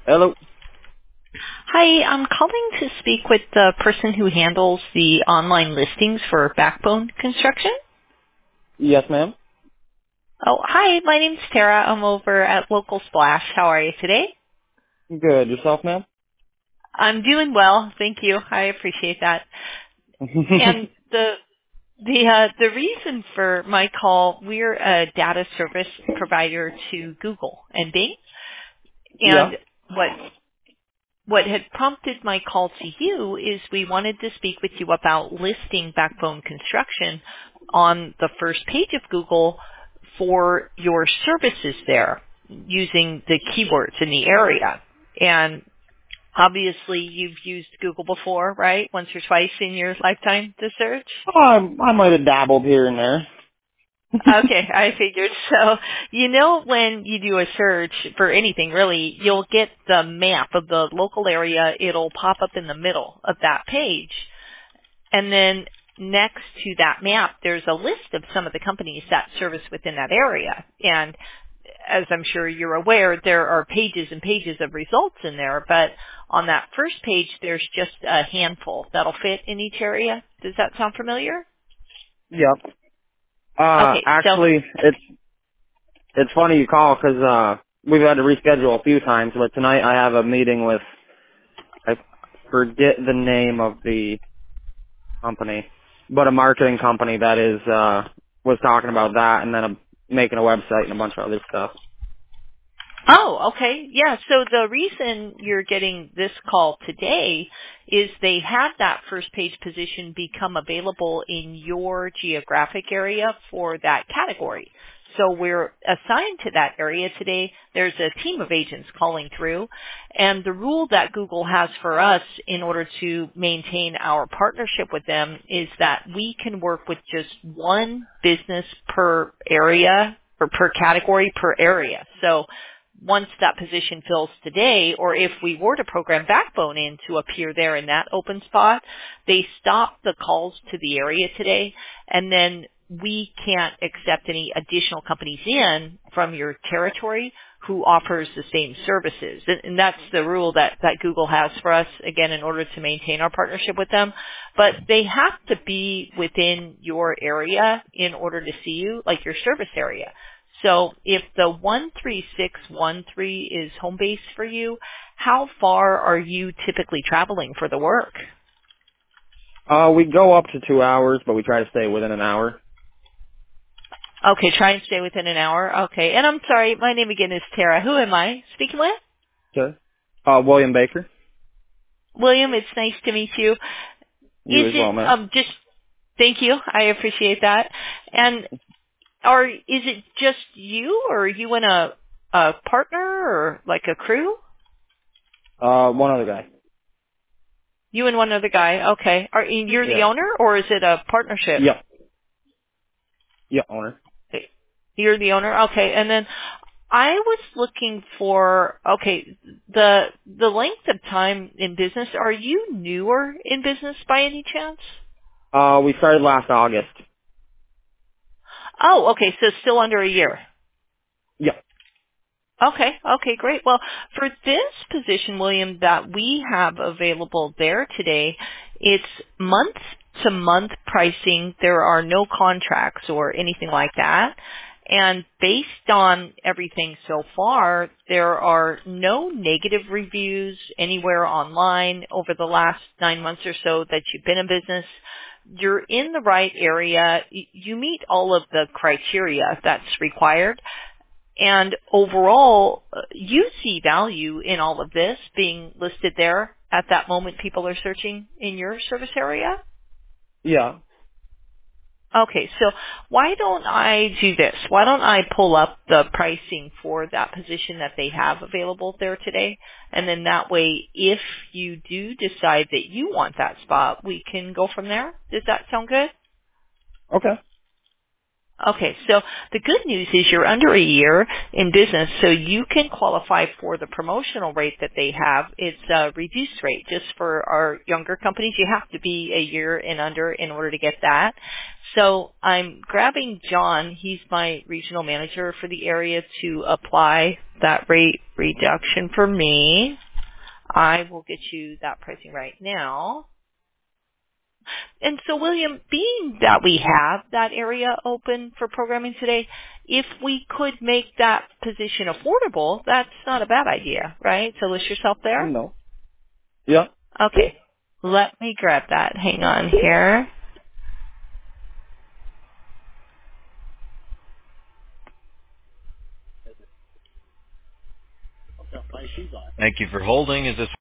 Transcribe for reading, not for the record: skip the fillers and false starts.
Hello. Hi, I'm calling to speak with the person who handles the online listings for backbone construction. Yes, ma'am. Oh, hi, my name's Tara. I'm over at Local Splash. How are you today? Good. Yourself, ma'am? I'm doing well, thank you. I appreciate that. And the reason for my call, we're a data service provider to Google and Bing. Yeah. And what had prompted my call to you is we wanted to speak with you about listing backbone construction on the first page of Google for your services there using the keywords in the area. And obviously you've used Google before, right? Once or twice in your lifetime to search? I might have dabbled here and there. Okay, I figured. So, when you do a search for anything really, you'll get the map of the local area. It'll pop up in the middle of that page. And then next to that map, there's a list of some of the companies that service within that area. And as I'm sure you're aware, there are pages and pages of results in there, but on that first page, there's just a handful that'll fit in each area. Does that sound familiar? Yep. Okay, so Actually, it's funny you call 'cause we've had to reschedule a few times, but tonight I have a meeting with I forget the name of the company, but a marketing company that is was talking about that, and then making a website and a bunch of other stuff. Oh, okay. Yeah, so the reason you're getting this call today is they had that first page position become available in your geographic area for that category. So we're assigned to that area today. There's a team of agents calling through, and the rule that Google has for us in order to maintain our partnership with them is that we can work with just one business per area or per category per area. So once that position fills today, or if we were to program Backbone in to appear there in that open spot, they stop the calls to the area today, and then we can't accept any additional companies in from your territory who offers the same services. And that's the rule that Google has for us, again, in order to maintain our partnership with them. But they have to be within your area in order to see you, like your service area. So if the 13613 is home base for you, how far are you typically traveling for the work? We go up to 2 hours, but we try to stay within an hour. Okay, try and stay within an hour. Okay. And I'm sorry, my name again is Tara. Who am I speaking with? Okay. William Baker. William, it's nice to meet you. You Is as it well, ma'am. just thank you. I appreciate that. And is it just you, or are you and a partner or like a crew? One other guy. You and one other guy. Okay. You're the Yeah. owner, or is it a partnership? Yep. Yep, owner. You're the owner? Okay. And then I was looking for, okay, the length of time in business. Are you newer in business by any chance? We started last August. Oh, okay. So still under a year. Yep. Okay. Okay, great. Well, for this position, William, that we have available there today, it's month to month pricing. There are no contracts or anything like that. And based on everything so far, there are no negative reviews anywhere online over the last 9 months or so that you've been in business. You're in the right area. You meet all of the criteria that's required. And overall, you see value in all of this being listed there at that moment people are searching in your service area? Yeah. Okay, so why don't I do this? Why don't I pull up the pricing for that position that they have available there today? And then that way, if you do decide that you want that spot, we can go from there. Does that sound good? Okay. Okay, so the good news is you're under a year in business, so you can qualify for the promotional rate that they have. It's a reduced rate. Just for our younger companies, you have to be a year and under in order to get that. So I'm grabbing John. He's my regional manager for the area to apply that rate reduction for me. I will get you that pricing right now. And so, William, being that we have that area open for programming today, if we could make that position affordable, that's not a bad idea, right? To list yourself there? No. Yeah. Okay. Let me grab that. Hang on here. Thank you for holding. Is this